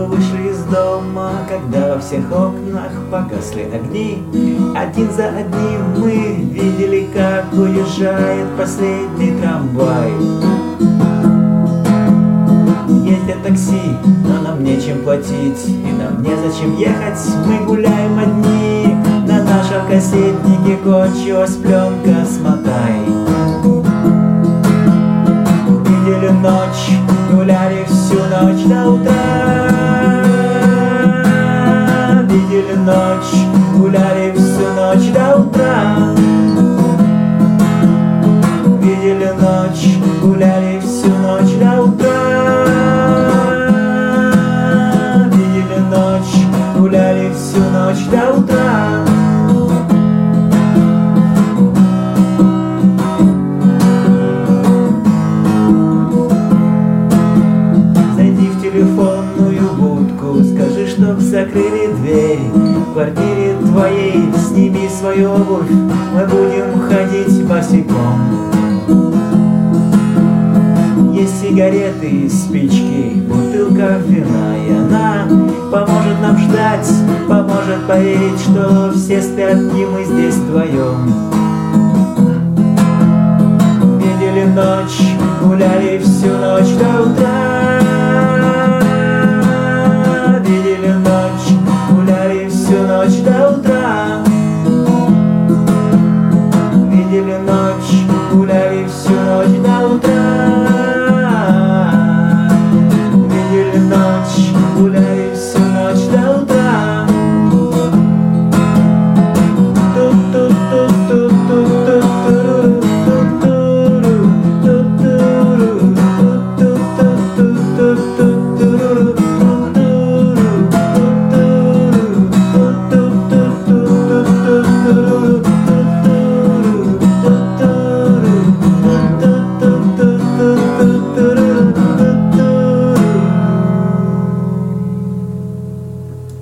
мы вышли из дома, когда во всех окнах погасли огни. Один за одним мы видели, как уезжает последний трамвай. Ездят такси, но нам нечем платить, и нам незачем ехать, мы гуляем одни. На нашем кассетнике кончилась пленка, смотай. Видели ночь, гуляли всю ночь до утра. Видели ночь, гуляли всю ночь до утра. Видели ночь, гуляли всю ночь до утра. Видели ночь, гуляли всю ночь до утра. Телефонную будку, скажи, чтоб закрыли дверь. В квартире твоей сними свою обувь, мы будем ходить босиком. Есть сигареты, спички, бутылка вина, и она поможет нам ждать, поможет поверить, что все спят, и мы здесь вдвоем. Видели ночь, гуляли всю ночь до утра.